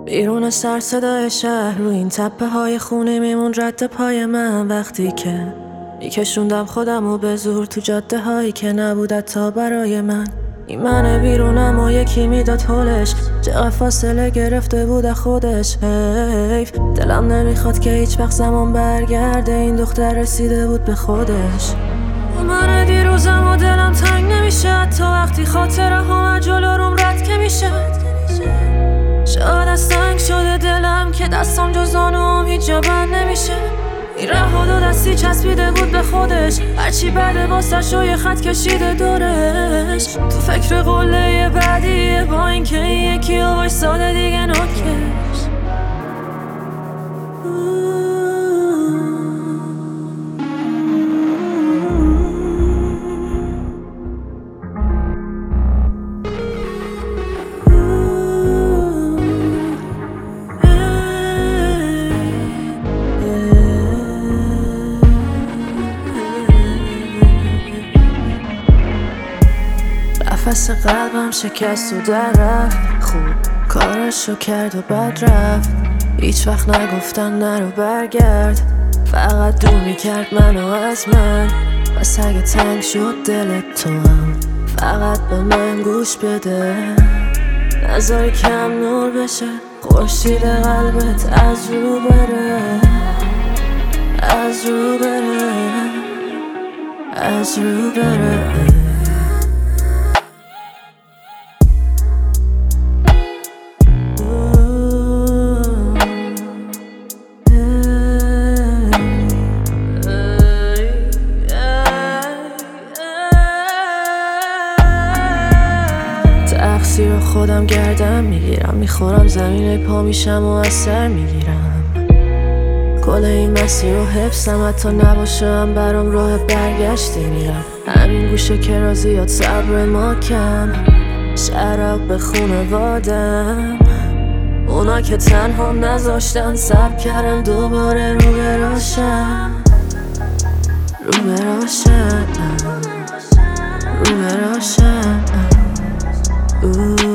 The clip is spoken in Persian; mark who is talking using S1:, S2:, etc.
S1: بیرون سر صدای شهر رو این تپه های خونه میمون رد پای من وقتی که میکشوندم خودم و به زور تو جاده هایی که نبودت تا برای من. این من بیرونم و یکی میداد حلش، چقدر فاصله گرفته بود خودش. حیف دلم نمیخواد که هیچ وقت زمان برگرده، این دختر رسیده بود به خودش. من دیروزم و دلم تنگ نمیشه تا وقتی خاطره ها جلو روم رد که میشه. شاید از تنگ شده دلم که دستم جز آنوم هیچ جا بند نمیشه. این ره و دو دستی چسبیده بود به خودش، هرچی بده واسه و یه خط کشیده دورش. تو فکر قله بعدیه با این که این یکی و وایساده دیگه نکش. نفس قلبم شکست و در رفت، خوب کارشو کرد و بد رفت. هیچ وقت نگفتن نرو برگرد، فقط دور میکرد منو از من. بس اگه تنگ شد دلت تو هم فقط به من گوش بده، نذار کم نور بشه خورشید قلبت از رو بره، از رو بره، از رو بره. تقصیر خودم گردم میگیرم، میخورم زمین پا میشم و از سر میگیرم. کل این مسیر رو حفظم، حتی نباشم برام راه برگشتی میرم. همین گوشه که رازیات صبر ما کم، شراب به خونوادم، اونا که تنها نذاشتن صبر کردن دوباره رو براشم، رو براشم، رو براشم.